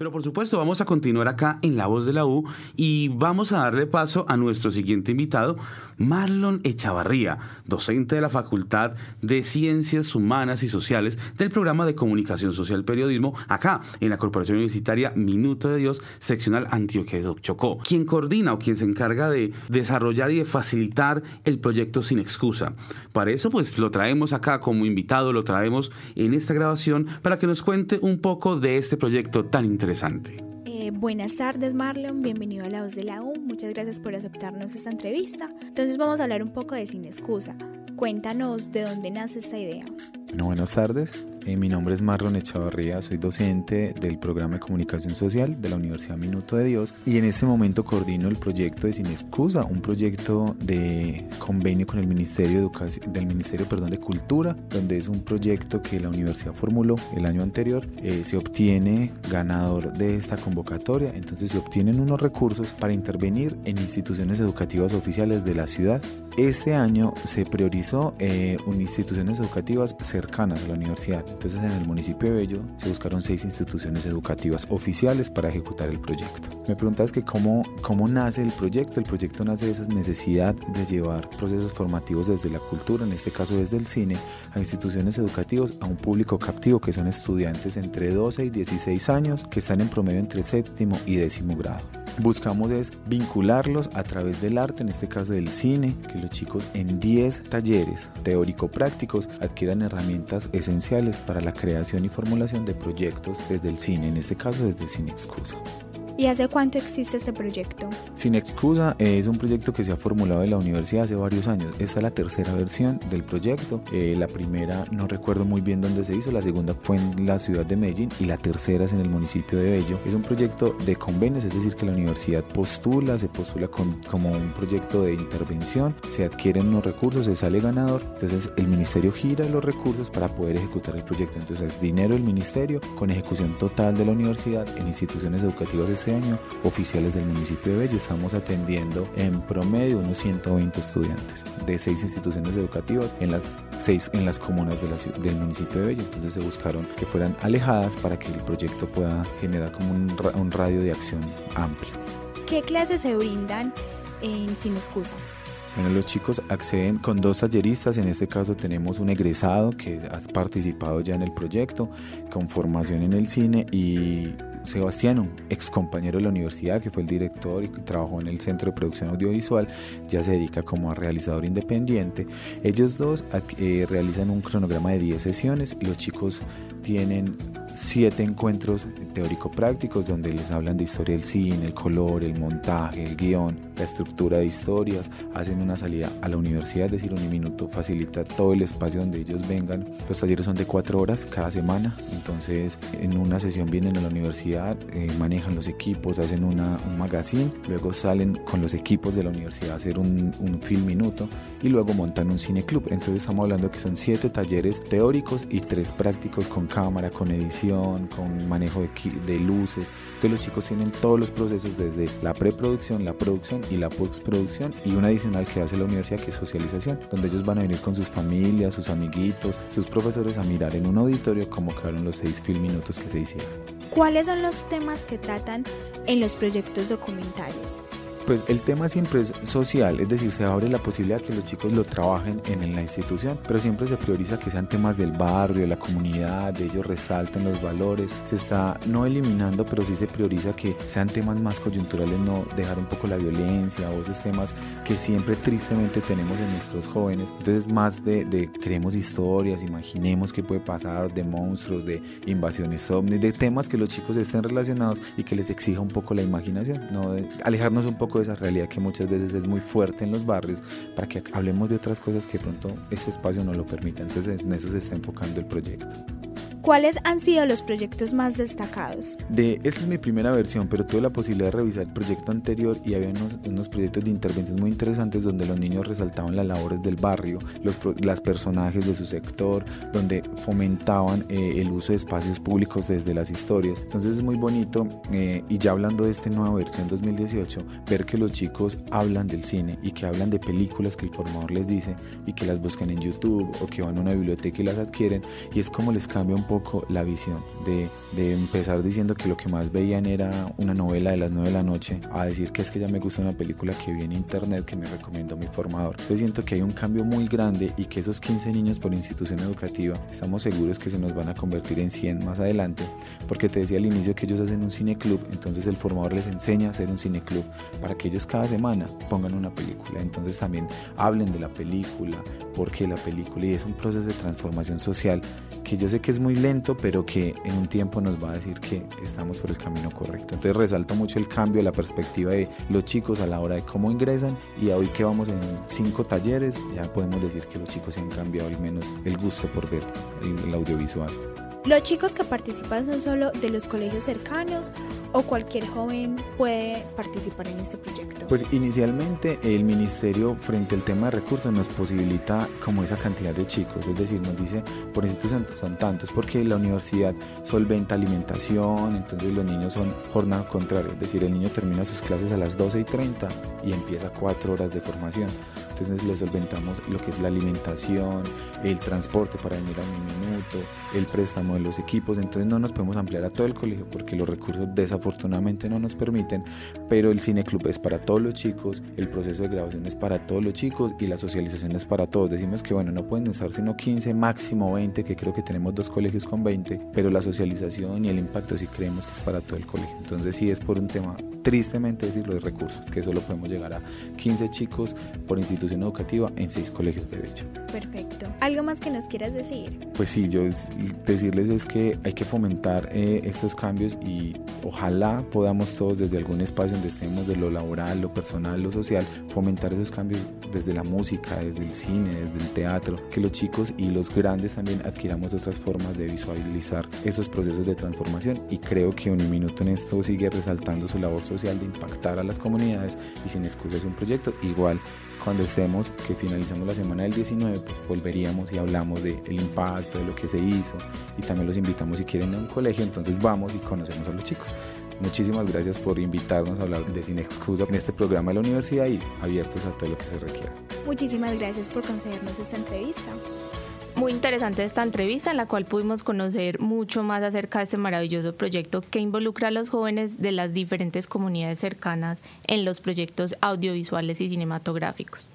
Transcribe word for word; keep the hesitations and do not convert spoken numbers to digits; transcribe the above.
Pero por supuesto vamos a continuar acá en La Voz de la U y vamos a darle paso a nuestro siguiente invitado, Marlon Echavarría, docente de la Facultad de Ciencias Humanas y Sociales del programa de Comunicación Social Periodismo, acá en la Corporación Universitaria Minuto de Dios, seccional Antioquia de Chocó, quien coordina o quien se encarga de desarrollar y de facilitar el proyecto Sin Excusa. Para eso pues lo traemos acá como invitado, lo traemos en esta grabación para que nos cuente un poco de este proyecto tan interesante. Interesante. Eh, buenas tardes, Marlon, bienvenido a La Voz de la U, muchas gracias por aceptarnos esta entrevista. Entonces vamos a hablar un poco de Sin Excusa. Cuéntanos de dónde nace esta idea. Bueno, buenas tardes. Eh, mi nombre es Marlon Echavarría, soy docente del programa de Comunicación Social de la Universidad Minuto de Dios y en este momento coordino el proyecto de Sin Excusa, un proyecto de convenio con el Ministerio de Educación, del Ministerio, perdón, de Cultura, donde es un proyecto que la universidad formuló el año anterior. Eh, se obtiene ganador de esta convocatoria, entonces se obtienen unos recursos para intervenir en instituciones educativas oficiales de la ciudad. Este año se priorizó eh, instituciones educativas cercanas a la universidad. Entonces en el municipio de Bello se buscaron seis instituciones educativas oficiales para ejecutar el proyecto. Me preguntas que cómo, cómo nace el proyecto. El proyecto nace de esa necesidad de llevar procesos formativos desde la cultura, en este caso desde el cine, a instituciones educativas, a un público captivo que son estudiantes entre doce y dieciséis años que están en promedio entre séptimo y décimo grado. Buscamos es vincularlos a través del arte, en este caso del cine, que los chicos en diez talleres teórico-prácticos adquieran herramientas esenciales para la creación y formulación de proyectos desde el cine, en este caso desde Sin Excusa. ¿Y hace cuánto existe este proyecto? Sin Excusa es un proyecto que se ha formulado en la universidad hace varios años. Esta es la tercera versión del proyecto. Eh, la primera no recuerdo muy bien dónde se hizo, la segunda fue en la ciudad de Medellín y la tercera es en el municipio de Bello. Es un proyecto de convenios, es decir, que la universidad postula, se postula con, como un proyecto de intervención, se adquieren unos recursos, se sale ganador, entonces el ministerio gira los recursos para poder ejecutar el proyecto. Entonces es dinero del ministerio con ejecución total de la universidad en instituciones educativas este año oficiales del municipio de Bello. Estamos atendiendo en promedio unos ciento veinte estudiantes de seis instituciones educativas en las seis en las comunas de la, del municipio de Bello. Entonces se buscaron que fueran alejadas para que el proyecto pueda generar como un, un radio de acción amplio. ¿Qué clases se brindan en Sin Excusa? Bueno, los chicos acceden con dos talleristas, en este caso tenemos un egresado que ha participado ya en el proyecto con formación en el cine, y Sebastián, un ex compañero de la universidad que fue el director y trabajó en el Centro de Producción Audiovisual, ya se dedica como a realizador independiente. Ellos dos eh, realizan un cronograma de diez sesiones y los chicos tienen siete encuentros teórico-prácticos donde les hablan de historia del cine, el color, el montaje, el guión, la estructura de historias. Hacen una salida a la universidad, es decir, Uniminuto facilita todo el espacio donde ellos vengan. Los talleres son de cuatro horas cada semana, entonces en una sesión vienen a la universidad, eh, manejan los equipos, hacen una, un magazine, luego salen con los equipos de la universidad a hacer un, un film minuto y luego montan un cine club. Entonces estamos hablando que son siete talleres teóricos y tres prácticos con cámara, con edición, con manejo de, de luces. Entonces los chicos tienen todos los procesos desde la preproducción, la producción y la postproducción, y una adicional que hace la universidad que es socialización, donde ellos van a venir con sus familias, sus amiguitos, sus profesores a mirar en un auditorio cómo quedaron los seis film minutos que se hicieron. ¿Cuáles son los temas que tratan en los proyectos documentales? Pues el tema siempre es social, es decir, se abre la posibilidad que los chicos lo trabajen en, en la institución, pero siempre se prioriza que sean temas del barrio, de la comunidad, de ellos resalten los valores. Se está no eliminando, pero sí se prioriza que sean temas más coyunturales, no dejar un poco la violencia o esos temas que siempre tristemente tenemos en nuestros jóvenes. Entonces más de, de creemos historias, imaginemos qué puede pasar, de monstruos, de invasiones ovnis, de temas que los chicos estén relacionados y que les exija un poco la imaginación, no de alejarnos un poco de esa realidad que muchas veces es muy fuerte en los barrios, para que hablemos de otras cosas que pronto este espacio no lo permita. Entonces en eso se está enfocando el proyecto. ¿Cuáles han sido los proyectos más destacados? De, esta es mi primera versión, pero tuve la posibilidad de revisar el proyecto anterior y había unos, unos proyectos de intervención muy interesantes donde los niños resaltaban las labores del barrio, los las personajes de su sector, donde fomentaban eh, el uso de espacios públicos desde las historias. Entonces es muy bonito, eh, y ya hablando de esta nueva versión dos mil dieciocho, ver que los chicos hablan del cine y que hablan de películas que el formador les dice y que las buscan en YouTube o que van a una biblioteca y las adquieren, y es como les cambia un poco poco la visión, de, de empezar diciendo que lo que más veían era una novela de las nueve de la noche, a decir que es que ya me gusta una película que vi en internet que me recomendó mi formador. Entonces siento que hay un cambio muy grande y que esos quince niños por institución educativa estamos seguros que se nos van a convertir en cien más adelante, porque te decía al inicio que ellos hacen un cineclub, entonces el formador les enseña a hacer un cineclub para que ellos cada semana pongan una película, entonces también hablen de la película, por qué la película, y es un proceso de transformación social que yo sé que es muy lento, pero que en un tiempo nos va a decir que estamos por el camino correcto. Entonces resalto mucho el cambio de la perspectiva de los chicos a la hora de cómo ingresan, y hoy que vamos en cinco talleres ya podemos decir que los chicos se han cambiado al menos el gusto por ver el, el audiovisual. ¿Los chicos que participan son solo de los colegios cercanos o cualquier joven puede participar en este proyecto? Pues inicialmente el ministerio, frente al tema de recursos, nos posibilita como esa cantidad de chicos, es decir, nos dice por institución son tantos, porque la universidad solventa alimentación, entonces los niños son jornada contraria, es decir, el niño termina sus clases a las doce y treinta y empieza cuatro horas de formación. Entonces le solventamos lo que es la alimentación, el transporte para venir a un minuto, el préstamo de los equipos. Entonces no nos podemos ampliar a todo el colegio porque los recursos desafortunadamente no nos permiten, pero el cineclub es para todos los chicos, el proceso de graduación es para todos los chicos y la socialización es para todos. Decimos que bueno, no pueden estar sino quince, máximo veinte, que creo que tenemos dos colegios con veinte, pero la socialización y el impacto sí creemos que es para todo el colegio. Entonces sí es por un tema, tristemente decirlo, de recursos, que solo podemos llegar a quince chicos por institución educativa en seis colegios de Bello. Perfecto. ¿Algo más que nos quieras decir? Pues sí, yo decirles es que hay que fomentar eh, estos cambios y ojalá podamos todos desde algún espacio donde estemos, de lo laboral, lo personal, lo social, fomentar esos cambios desde la música, desde el cine, desde el teatro, que los chicos y los grandes también adquiramos otras formas de visualizar esos procesos de transformación, y creo que Uniminuto en esto sigue resaltando su labor social de impactar a las comunidades, y Sin Excusa es un proyecto igual. Cuando estemos, que finalizamos la semana del diecinueve, pues volveríamos y hablamos del impacto, de lo que se hizo, y también los invitamos si quieren a un colegio, entonces vamos y conocemos a los chicos. Muchísimas gracias por invitarnos a hablar de Sin Excusa en este programa de la universidad y abiertos a todo lo que se requiera. Muchísimas gracias por concedernos esta entrevista. Muy interesante esta entrevista en la cual pudimos conocer mucho más acerca de este maravilloso proyecto que involucra a los jóvenes de las diferentes comunidades cercanas en los proyectos audiovisuales y cinematográficos.